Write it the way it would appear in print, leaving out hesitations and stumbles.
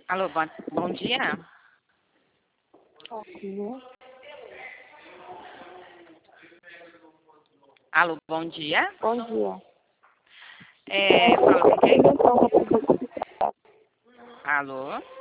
Alô, bom dia. Aqui. Alô, bom dia. Bom dia. Fala com quem? Então, Alô?